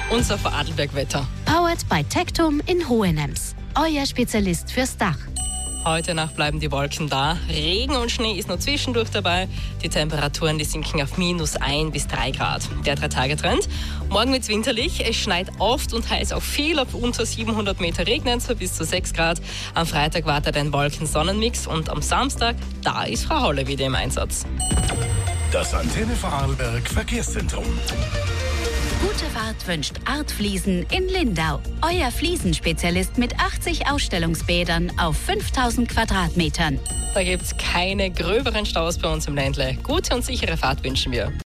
unser Vorarlberg-Wetter. Powered by Tectum in Hohenems. Euer Spezialist fürs Dach. Heute Nacht bleiben die Wolken da. Regen und Schnee ist nur zwischendurch dabei. Die Temperaturen, die sinken auf -1 bis 3 Grad. Der 3-Tage-Trend. Morgen wird's winterlich. Es schneit oft und heiß auch viel. Auf unter 700 Meter regnet es bis zu 6 Grad. Am Freitag wartet ein Wolken-Sonnenmix und am Samstag, da ist Frau Holle wieder im Einsatz. Das Antenne Vorarlberg Verkehrszentrum. Gute Fahrt wünscht Art Fliesen in Lindau. Euer Fliesenspezialist mit 80 Ausstellungsbädern auf 5000 Quadratmetern. Da gibt's keine gröberen Staus bei uns im Ländle. Gute und sichere Fahrt wünschen wir.